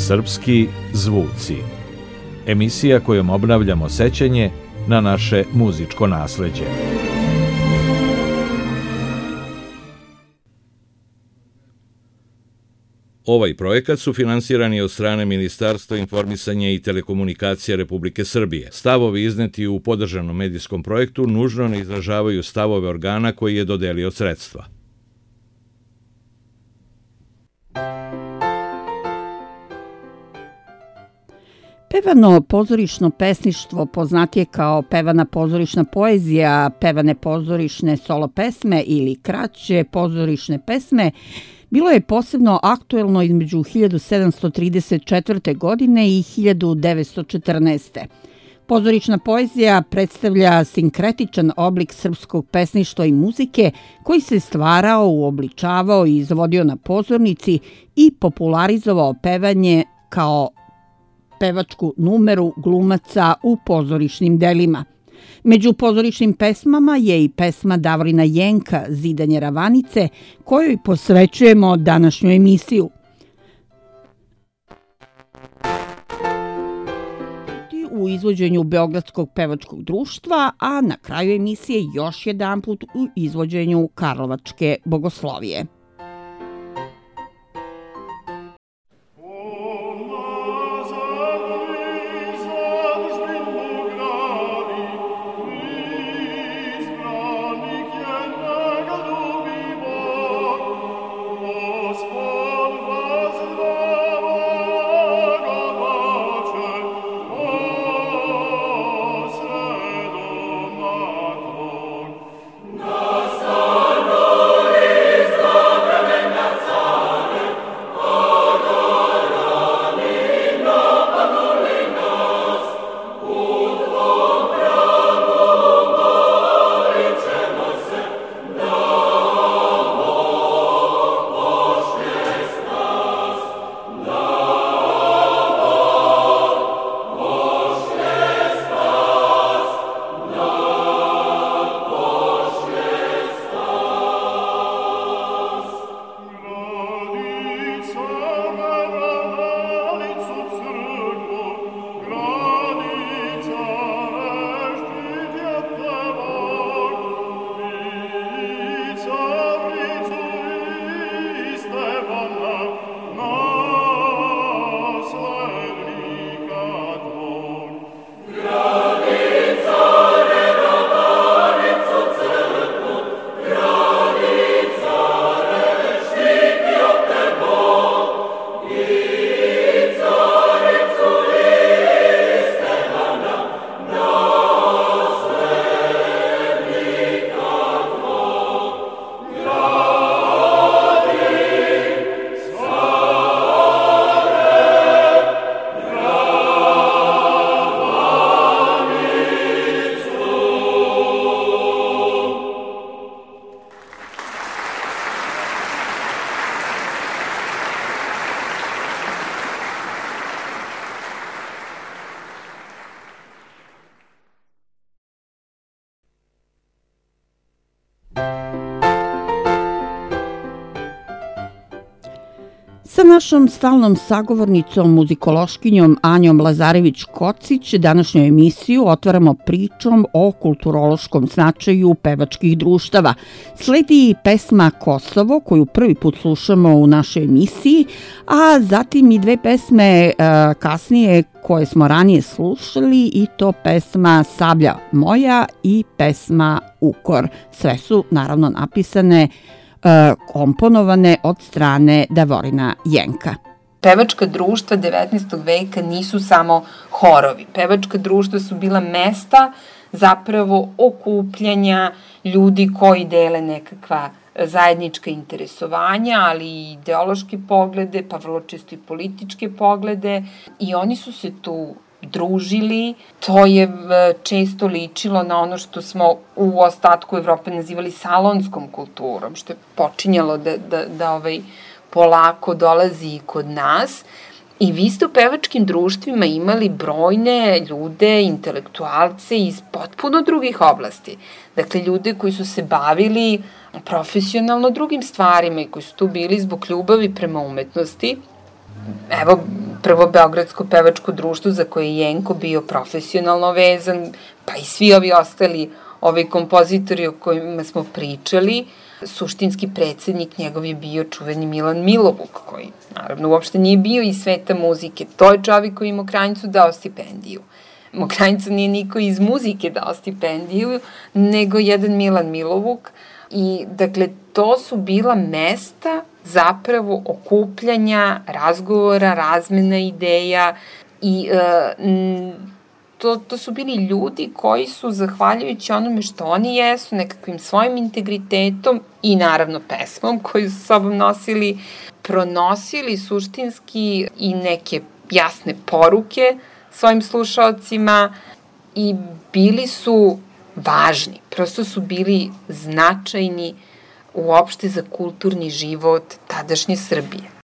Srpski zvuci. Emisija kojom obnavljamo sećanje na naše muzičko nasleđe. Ovaj projekat sufinansiran je od strane Ministarstva informisanja i telekomunikacija Republike Srbije. Stavovi izneti u podržanom medijskom projektu nužno ne izražavaju stavove organa koji je dodelio sredstva. Pevano pozorišno pesništvo, poznatije kao pevana pozorišna poezija, pevane pozorišne solo pesme ili kraće pozorišne pesme, bilo je posebno aktuelno između 1734. godine i 1914. Pozorišna poezija predstavlja sinkretičan oblik srpskog pesništva i muzike koji se stvarao, uobličavao i izvodio na pozornici i popularizovao pevanje kao pevačku numeru glumaca u pozorišnim delima. Među pozorišnim pesmama je i pesma Davorina Jenka Zidanje ravanice, kojoj posvećujemo današnju emisiju. U izvođenju Beogradskog pevačkog društva, a na kraju emisije još jedanput u izvođenju Karlovačke bogoslovije. Sa našom stalnom sagovornicom, muzikološkinjom Anjom Lazarević-Kocić, današnju emisiju otvaramo pričom o kulturološkom značaju pevačkih društava. Sledi pesma Kosovo, koju prvi put slušamo u našoj emisiji, a zatim i dve pesme kasnije koje smo ranije slušali, i to pesma Sablja moja i pesma Ukor. Sve su naravno napisane, komponovane od strane Davorina Jenka. Pevačka društva 19. veka nisu samo horovi. Pevačka društva su bila mesta zapravo okupljanja ljudi koji dele nekakva zajednička interesovanja, ali i ideološke poglede, pa vrlo često i političke poglede, i oni su se tu družili. To je često ličilo na ono što smo u ostatku Evrope nazivali salonskom kulturom, što je počinjalo da polako dolazi i kod nas. I vi ste u pevačkim društvima imali brojne ljude, intelektualce iz potpuno drugih oblasti. Dakle, ljude koji su se bavili profesionalno drugim stvarima i koji su tu bili zbog ljubavi prema umetnosti. evo, prvo Beogradsko pevačko društvo za koje je Jenko bio profesionalno vezan, pa i svi ovi ostali kompozitori o kojima smo pričali, suštinski predsednik njegov je bio čuveni Milan Milovuk, koji naravno uopšte nije bio iz sveta muzike. To je čovjek koji je Mokranjcu dao stipendiju. Mokranjcu nije niko iz muzike dao stipendiju, nego jedan Milan Milovuk. I, dakle, to su bila mesta zapravo okupljanja, razgovora, razmena ideja i to su bili ljudi koji su, zahvaljujući onome što oni jesu, nekakvim svojim integritetom i naravno pesmom koju su sobom nosili, pronosili suštinski i neke jasne poruke svojim slušalcima i bili su važni, prosto su bili značajni uopšte za kulturni život tadašnje Srbije.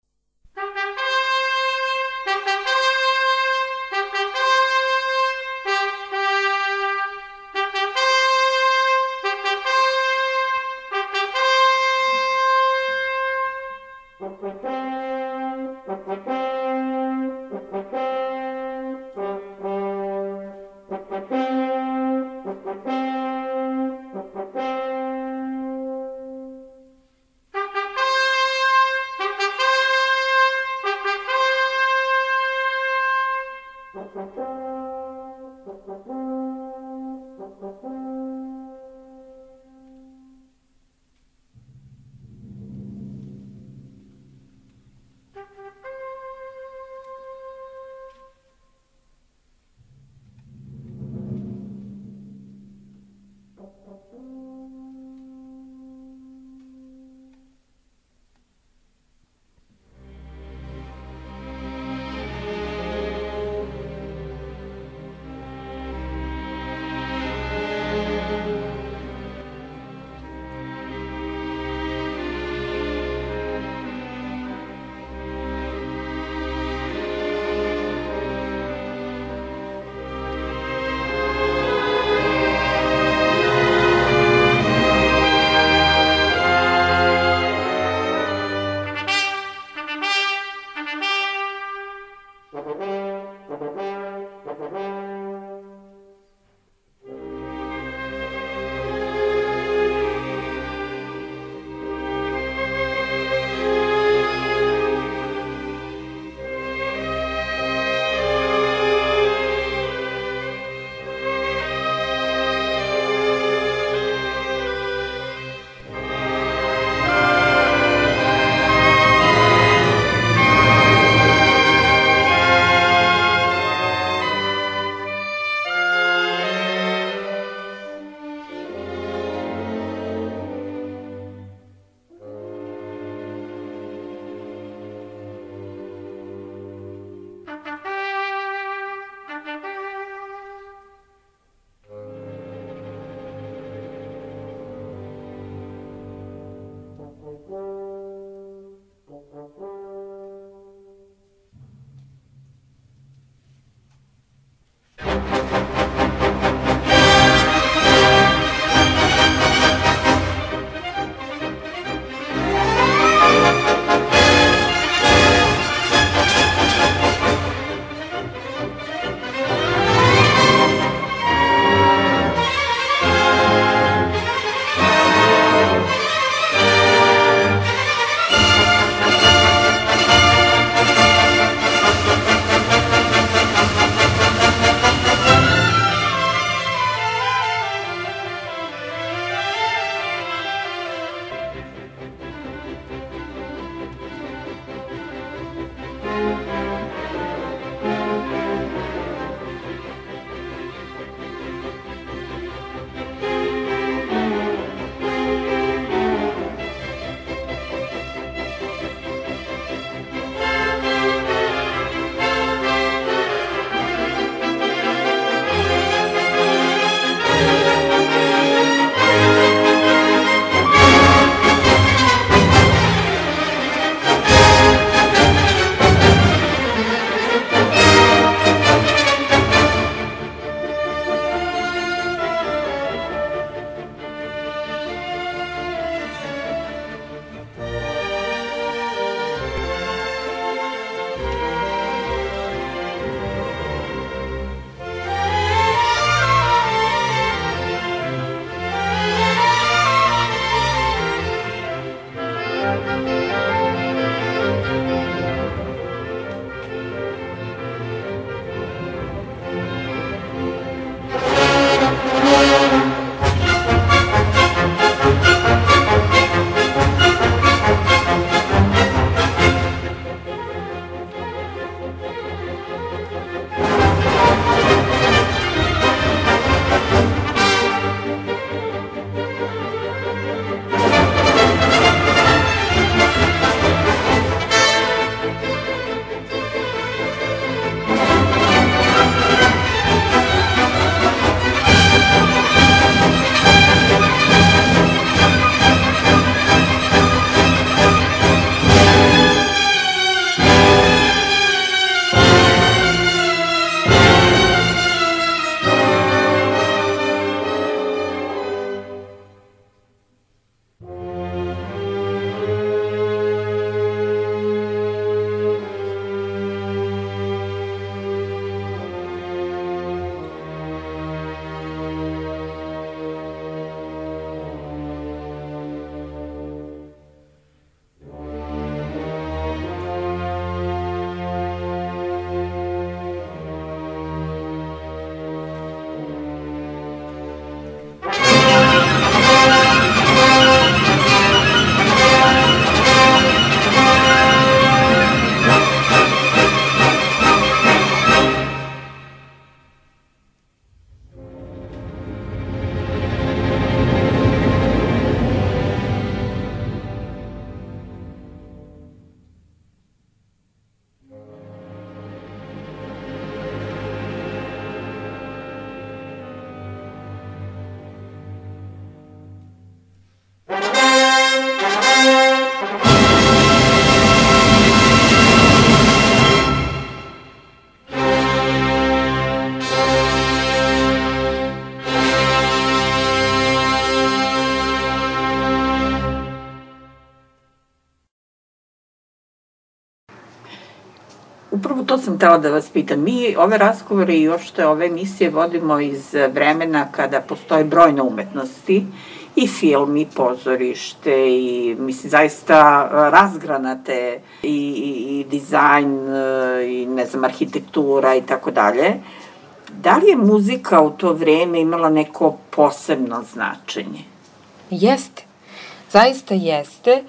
Upravo to sam htela da vas pitam. Mi ove razgovore i uopšte ove emisije vodimo iz vremena kada postoje brojne umetnosti, i film, i pozorište, i mislim zaista razgranate i dizajn, i ne znam, arhitektura i tako dalje. Da li je muzika u to vreme imala neko posebno značenje? Jeste. Zaista jeste.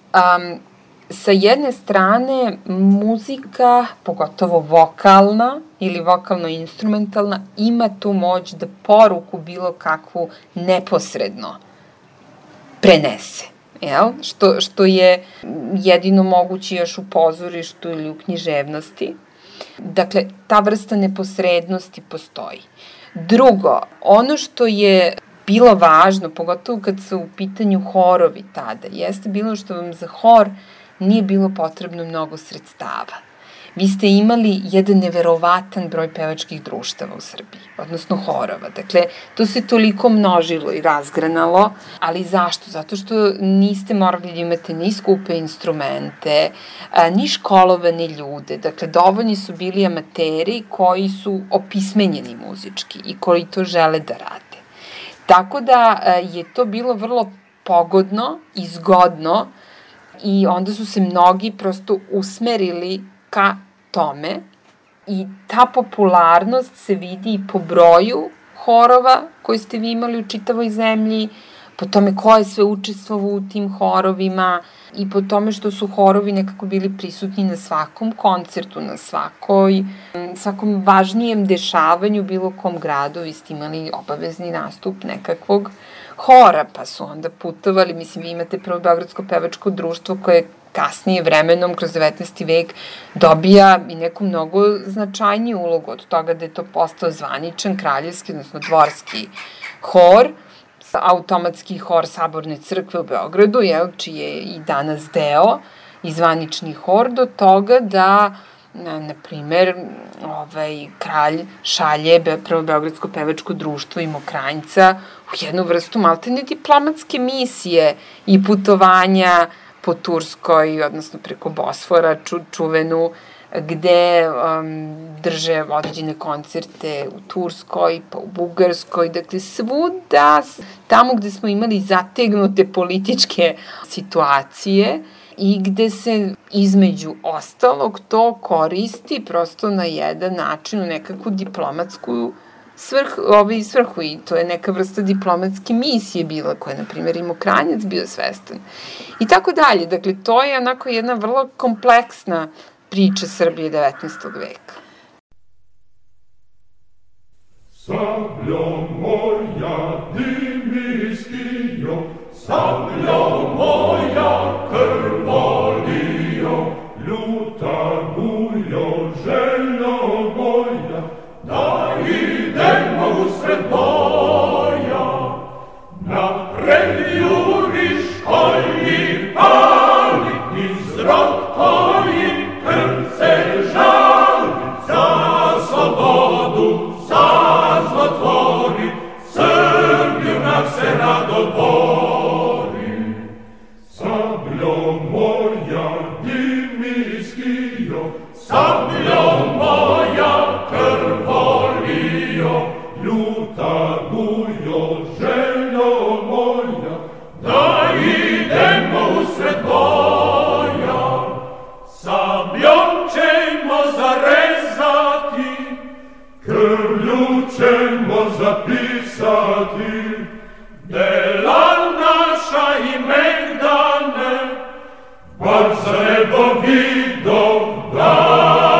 Sa jedne strane, muzika, pogotovo vokalna ili vokalno-instrumentalna, ima tu moć da poruku bilo kakvu neposredno prenese. Što je jedino moguće još u pozorištu ili u književnosti. Dakle, ta vrsta neposrednosti postoji. Drugo, ono što je bilo važno, pogotovo kad su u pitanju horovi tada, jeste bilo što vam za hor nije bilo potrebno mnogo sredstava. Vi ste imali jedan neverovatan broj pevačkih društava u Srbiji, odnosno horova. Dakle, to se toliko množilo i razgranalo, ali zašto? Zato što niste morali da imate ni skupe instrumente, ni školovane ljude. Dakle, dovoljni su bili amateri koji su opismenjeni muzički i koji to žele da rade. Tako da je to bilo vrlo pogodno i zgodno i onda su se mnogi prosto usmerili ka tome i ta popularnost se vidi i po broju horova koji ste vi imali u čitavoj zemlji, po tome ko je sve učestvovao u tim horovima i po tome što su horovi nekako bili prisutni na svakom koncertu, na svakom važnijem dešavanju bilo kom gradu. Vi ste imali obavezni nastup nekakvog hora, pa su onda putovali, mislim, vi imate prvo Beogradsko pevačko društvo koje kasnije vremenom, kroz 19. vek, dobija i neku mnogo značajniju ulogu od toga da je to postao zvaničan, kraljevski, odnosno dvorski hor, automatski hor Saborne crkve u Beogradu, čiji je i danas deo, i zvanični hor, do toga da, na primer, kralj šalje prvo Beogradsko pevačko društvo i Mokranjca u jednu vrstu maltene diplomatske misije i putovanja po Turskoj, odnosno preko Bosfora, čuvenu, gde drže određene koncerte u Turskoj, pa u Bugarskoj, dakle svuda, tamo gde smo imali zategnute političke situacije i gde se između ostalog to koristi prosto na jedan način, u nekakvu diplomatsku svrhu i to je neka vrsta diplomatske misije bila koja je, na primjer, i Mokranjac bio svestan. I tako dalje. Dakle, to je onako jedna vrlo kompleksna priča Srbije 19. veka. Sabljo moja dimiskio, sabljo moja krvolio, ljuta guljo željno moja, da idemo usred boja, napred juriš koji pali, iz rok koji krvce žali, za slobodu, za zlotvori, Srbiju nam se rado bori. Sabljo moja dimiskio, sabljo moja krvolio, ljuta gujo željo moja, da idemo usred boja. Sabljom ćemo zarezati, krvlju ćemo zapisati, dela naša i megdane, bar za nebo vidov dane.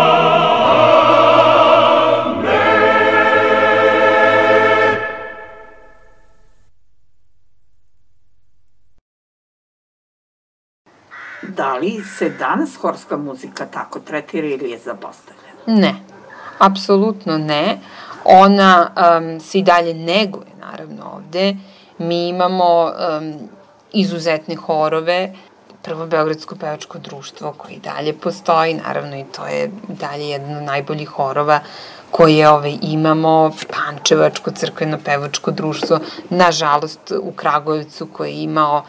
Da li se danas horska muzika tako tretira ili je zapostavljena? Ne, apsolutno ne. Ona se i dalje neguje, naravno, ovde. Mi imamo izuzetne horove, prvo Beogradsko pevačko društvo koje i dalje postoji, naravno i to je dalje jedno od najboljih horova koje imamo, Pančevačko crkveno pevačko društvo, nažalost u Kragujevcu koje je imao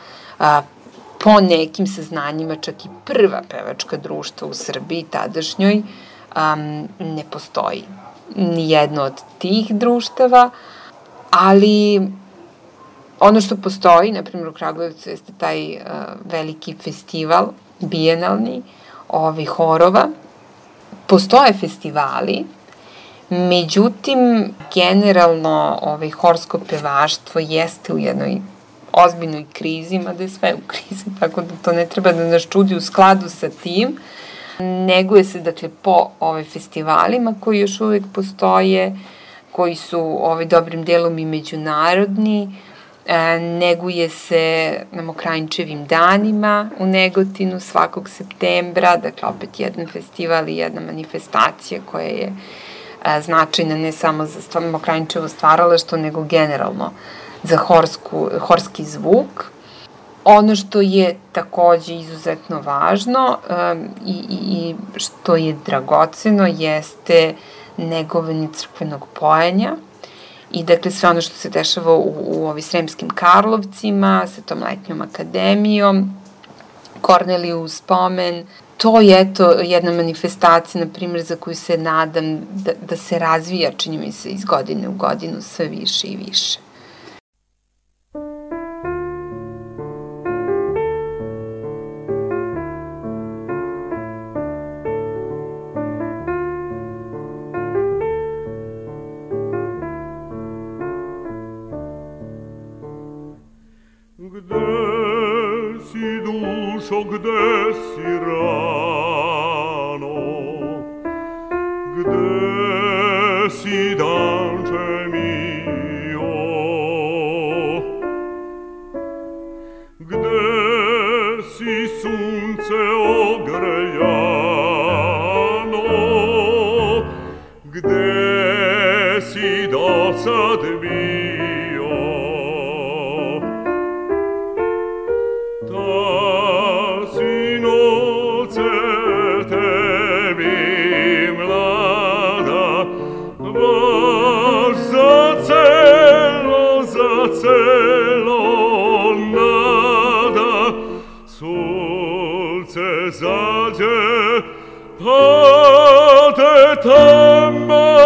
po nekim saznanjima čak i prva pevačka društva u Srbiji tadašnjoj, ne postoji nijedno od tih društava, ali ono što postoji, na primjer u Kragujevcu, jeste taj veliki festival, bijenalni, horova. Postoje festivali, međutim, generalno horsko pevaštvo jeste u jednoj ozbiljnoj krizi, mada je sve u krizi, tako da to ne treba da nas čudi u skladu sa tim. Neguje se, dakle, po festivalima koji još uvek postoje, koji su dobrim delom i međunarodni, neguje se na Mokranjčevim danima u Negotinu svakog septembra, dakle, opet jedan festival i jedna manifestacija koja je značajna ne samo za Mokranjčevo stvaralaštvo, nego generalno za horski zvuk. Ono što je takođe izuzetno važno i što je dragoceno jeste negovanje crkvenog pojenja i dakle sve ono što se dešava u Sremskim Karlovcima, sa tom letnjom akademijom, Korneliju spomen. To je jedna manifestacija, na primjer, za koju se nadam da se razvija, čini mi se, iz godine u godinu sve više i više. Gde si rano, gde si danče mio, gde si sunce ogrejano, gde si dosad bio. Zađe, pade tamo,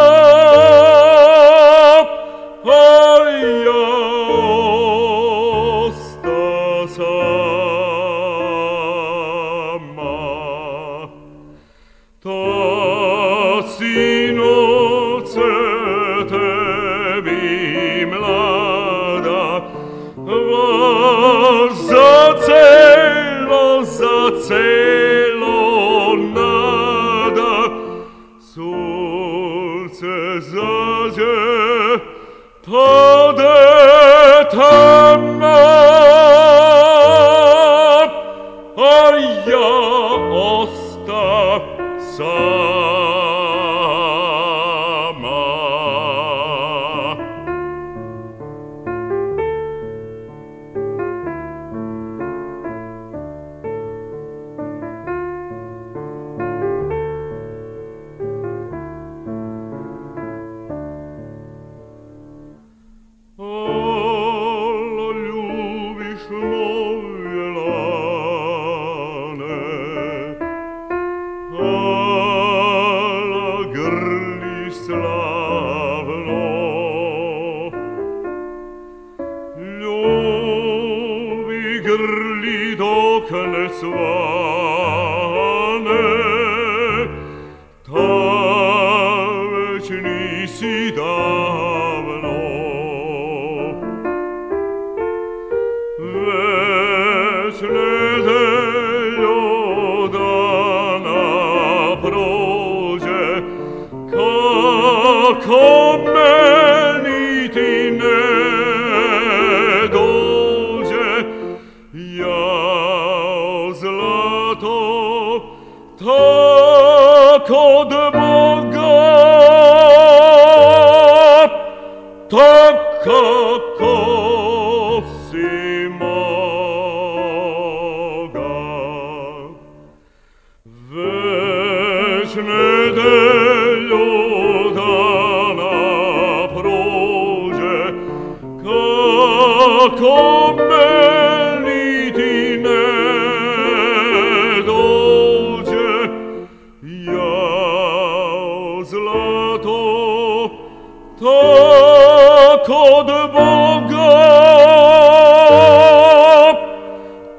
a ja osta sama. Ta sinoce tebi mlada, vaš celo nada, sunce zađe, pade tamo, a ja osta sama. Grli dok ne svane, ta već nisi davno. Već nedeljo dana prođe, kako meni ti ne dođe. Ja zlato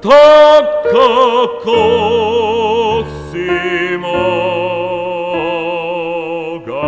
tako si moga.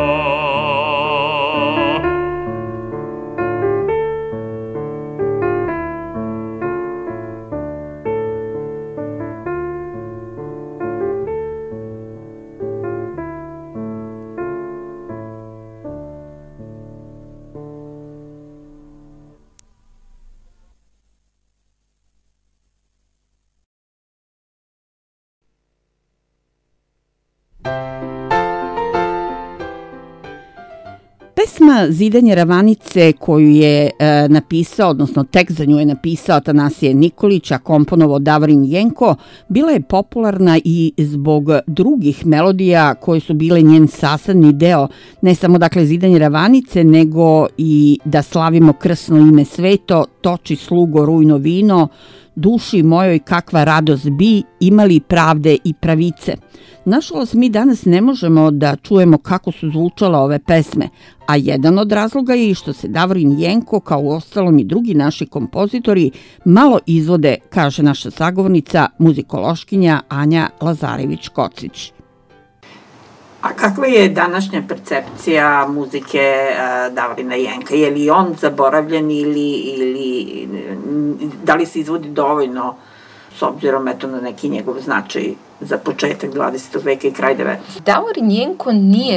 Pesma Zidanje ravanice koju je napisao, odnosno tekst za nju je napisao Atanasije Nikolić, a komponovao Davorin Jenko, bila je popularna i zbog drugih melodija koje su bile njen sastavni deo, ne samo dakle Zidanje ravanice, nego i Da slavimo krsno ime sveto, Toči slugo rujno vino, Duši mojoj kakva radost bi, imali pravde i pravice. Nažalost, mi danas ne možemo da čujemo kako su zvučale ove pesme, a jedan od razloga je i što se Davorin Jenko, kao uostalom i drugi naši kompozitori, malo izvode, kaže naša sagovornica, muzikološkinja Anja Lazarević-Kocić. A kakva je današnja percepcija muzike Davorina Jenka? Je li on zaboravljen ili da li se izvodi dovoljno s obzirom eto na neki njegov značaj za početak 20. veka i kraj 19. Davorin Jenko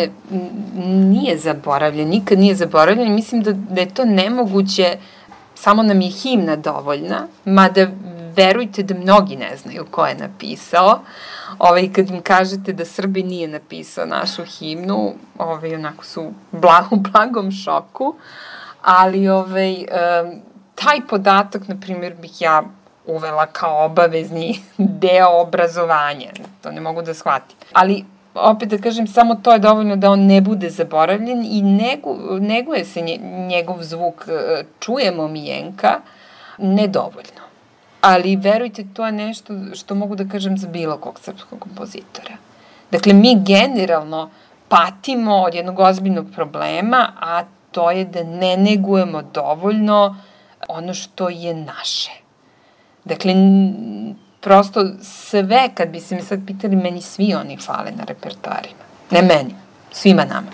nije zaboravljen, nikad nije zaboravljen. Mislim da je to nemoguće, samo nam je himna dovoljna, mada verujte da mnogi ne znaju ko je napisao. Kad im kažete da Srbi nije napisao našu himnu, onako su u blagom šoku, ali taj podatak, na primjer, bih ja uvela kao obavezni deo obrazovanja. To ne mogu da shvatim. Ali, opet da kažem, samo to je dovoljno da on ne bude zaboravljen i neguje se njegov zvuk. Čujemo mi Jenka, nedovoljno. Ali, verujte, to je nešto što mogu da kažem za bilo kog srpskog kompozitora. Dakle, mi generalno patimo od jednog ozbiljnog problema, a to je da ne negujemo dovoljno ono što je naše. Dakle, prosto sve, kad bi se mi sad pitali, meni svi oni fale na repertoarima. Ne meni, svima nama.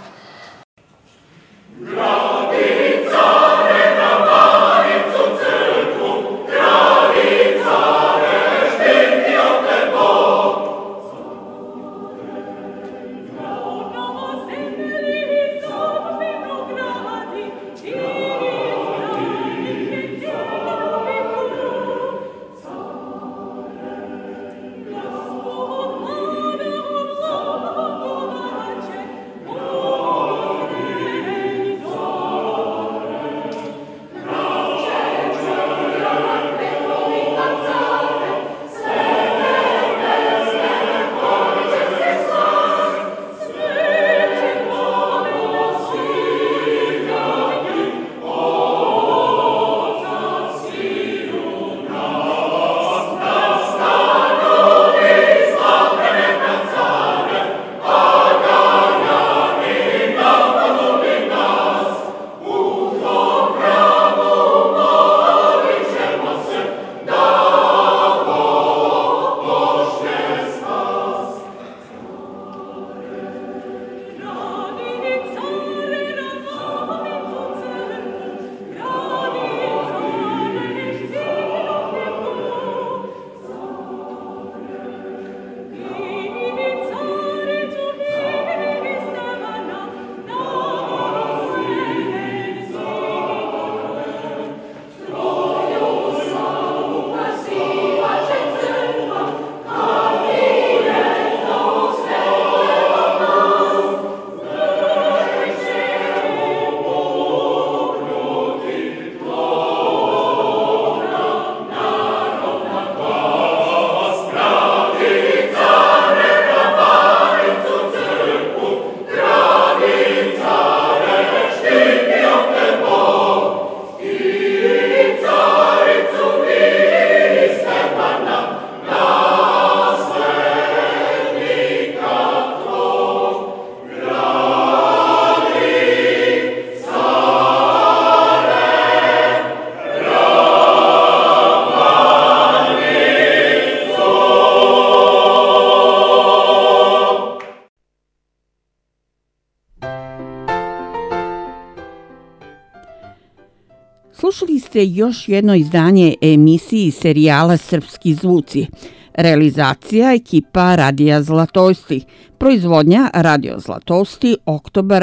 slušate još jedno izdanje emisiji serijala Srpski zvuci. Realizacija ekipa Radija Zlatosti. Proizvodnja Radio Zlatosti, oktobar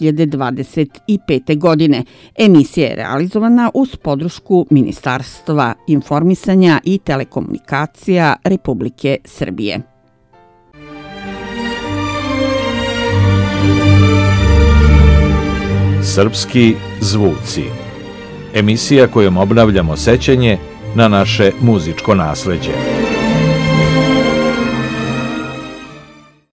2025. godine. Emisija je realizovana uz podršku Ministarstva informisanja i telekomunikacija Republike Srbije. Srpski zvuci. Emisija kojom obnavljamo sećanje na naše muzičko nasleđe.